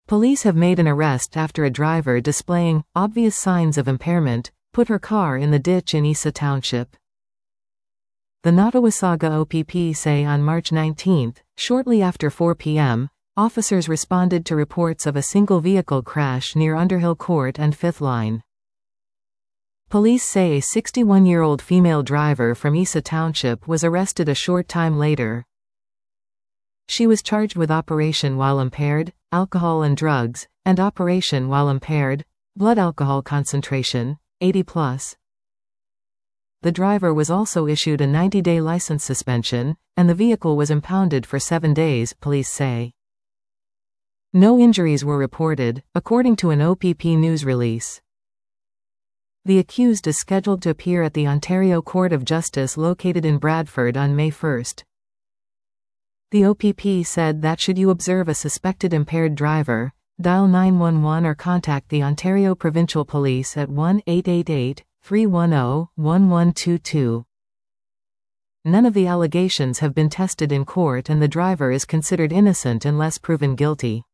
Police have made an arrest after a driver displaying obvious signs of impairment put her car in the ditch in Isa Township. The Nottawasaga OPP say on March 19, shortly after 4 p.m., officers responded to reports of a single vehicle crash near Underhill Court and 5th Line. Police say a 61-year-old female driver from Isa Township was arrested a short time later. She was charged with operation while impaired, alcohol and drugs, and operation while impaired, blood alcohol concentration, 80+. The driver was also issued a 90-day license suspension, and the vehicle was impounded for 7 days, police say. No injuries were reported, according to an OPP news release. The accused is scheduled to appear at the Ontario Court of Justice located in Bradford on May 1. The OPP said that should you observe a suspected impaired driver, dial 911 or contact the Ontario Provincial Police at 1-888-310-1122. None of the allegations have been tested in court and the driver is considered innocent unless proven guilty.